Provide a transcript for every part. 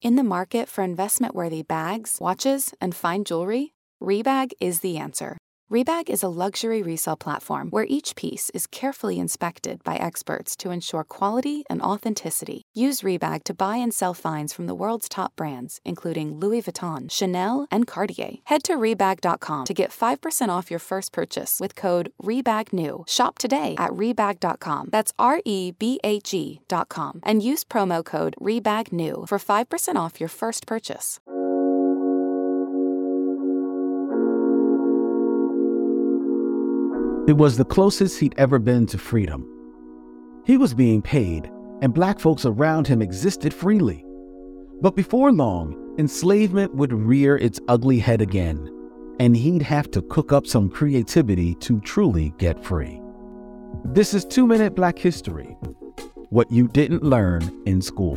In the market for investment-worthy bags, watches, and fine jewelry, Rebag is the answer. Rebag is a luxury resale platform where each piece is carefully inspected by experts to ensure quality and authenticity. Use Rebag to buy and sell finds from the world's top brands, including Louis Vuitton, Chanel, and Cartier. Head to Rebag.com to get 5% off your first purchase with code REBAGNEW. Shop today at Rebag.com. That's REBAG.com. And use promo code REBAGNEW for 5% off your first purchase. It was the closest he'd ever been to freedom. He was being paid, and black folks around him existed freely. But before long, enslavement would rear its ugly head again, and he'd have to cook up some creativity to truly get free. This is 2 Minute Black History, what you didn't learn in school.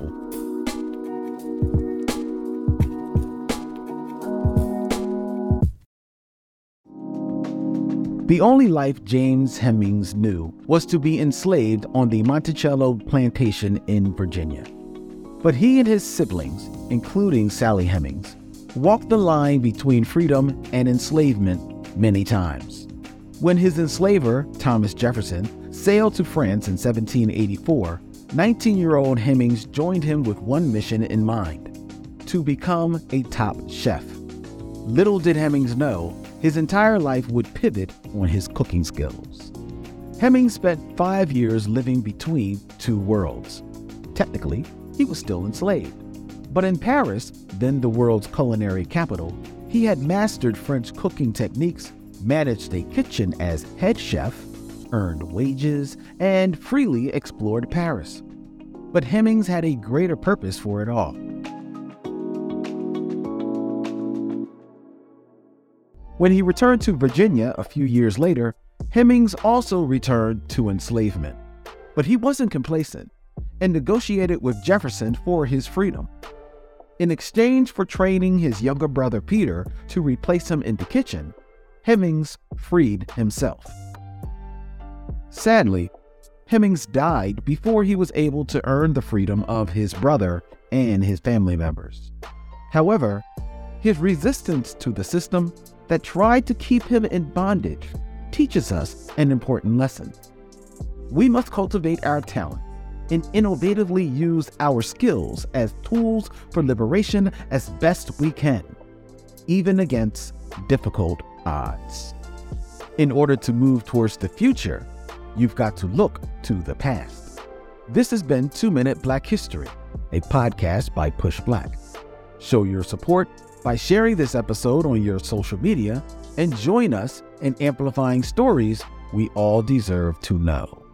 The only life James Hemings knew was to be enslaved on the Monticello plantation in Virginia. But he and his siblings, including Sally Hemings, walked the line between freedom and enslavement many times. When his enslaver, Thomas Jefferson, sailed to France in 1784, 19-year-old Hemings joined him with one mission in mind: to become a top chef. Little did Hemings know, his entire life would pivot on his cooking skills. Hemings spent 5 years living between two worlds. Technically, he was still enslaved. But in Paris, then the world's culinary capital, he had mastered French cooking techniques, managed a kitchen as head chef, earned wages, and freely explored Paris. But Hemings had a greater purpose for it all. When he returned to Virginia a few years later, Hemings also returned to enslavement. But he wasn't complacent and negotiated with Jefferson for his freedom. In exchange for training his younger brother Peter to replace him in the kitchen, Hemings freed himself. Sadly, Hemings died before he was able to earn the freedom of his brother and his family members. However, his resistance to the system that tried to keep him in bondage teaches us an important lesson. We must cultivate our talent and innovatively use our skills as tools for liberation as best we can, even against difficult odds. In order to move towards the future, you've got to look to the past. This has been 2 Minute Black History, a podcast by Push Black. Show your support by sharing this episode on your social media and join us in amplifying stories we all deserve to know.